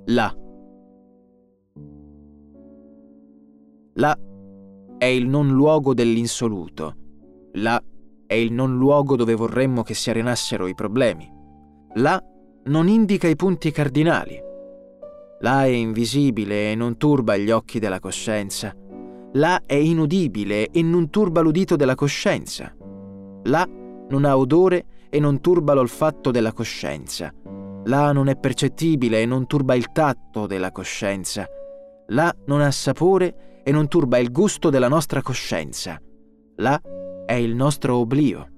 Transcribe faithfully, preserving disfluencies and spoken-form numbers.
là. Là è il non luogo dell'insoluto. Là è il non luogo dove vorremmo che si arenassero i problemi. Là non indica i punti cardinali. Là è invisibile e non turba gli occhi della coscienza. Là è inudibile e non turba l'udito della coscienza. Là non ha odore e non turba l'olfatto della coscienza. Là non è percettibile e non turba il tatto della coscienza. Là non ha sapore e non turba il gusto della nostra coscienza. Là è il nostro oblio.